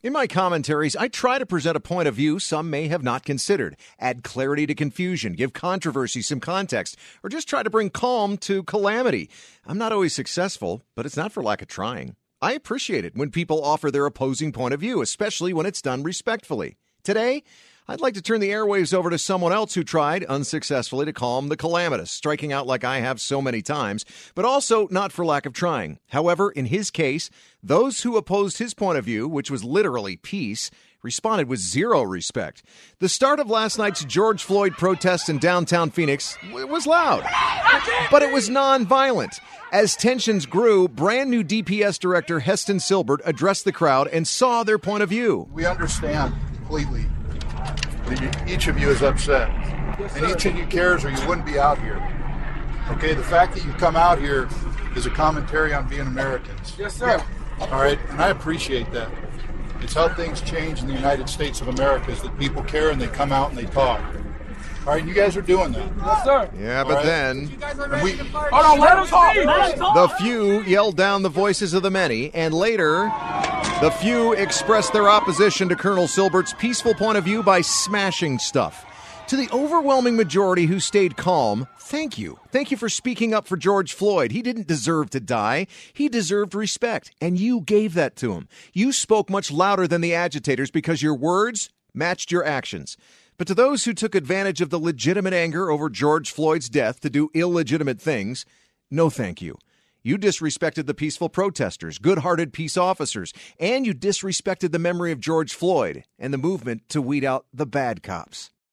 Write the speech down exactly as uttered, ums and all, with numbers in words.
In my commentaries, I try to present a point of view some may have not considered, add clarity to confusion, give controversy some context, or just try to bring calm to calamity. I'm not always successful, but it's not for lack of trying. I appreciate it when people offer their opposing point of view, especially when it's done respectfully. Today, I'd like to turn the airwaves over to someone else who tried, unsuccessfully, to calm the calamitous, striking out like I have so many times, but also not for lack of trying. However, in his case, those who opposed his point of view, which was literally peace, responded with zero respect. The start of last night's George Floyd protest in downtown Phoenix w- was loud, but it was non-violent. As tensions grew, brand new D P S Director Heston Silbert addressed the crowd and saw their point of view. We understand completely that you, each of you is upset, yes, and each of you cares or you wouldn't be out here. Okay, the fact that you come out here is a commentary on being Americans. Yes, sir. All right, and I appreciate that. It's how things change in the United States of America is that people care and they come out and they talk. All right, you guys are doing that. Yes, sir. Yeah, but right. then we, hold on, let him talk. Let him talk. The few yelled down the voices of the many, and later the few expressed their opposition to Colonel Silbert's peaceful point of view by smashing stuff. To the overwhelming majority who stayed calm, thank you. Thank you for speaking up for George Floyd. He didn't deserve to die. He deserved respect, and you gave that to him. You spoke much louder than the agitators because your words matched your actions. But to those who took advantage of the legitimate anger over George Floyd's death to do illegitimate things, no thank you. You disrespected the peaceful protesters, good-hearted peace officers, and you disrespected the memory of George Floyd and the movement to weed out the bad cops.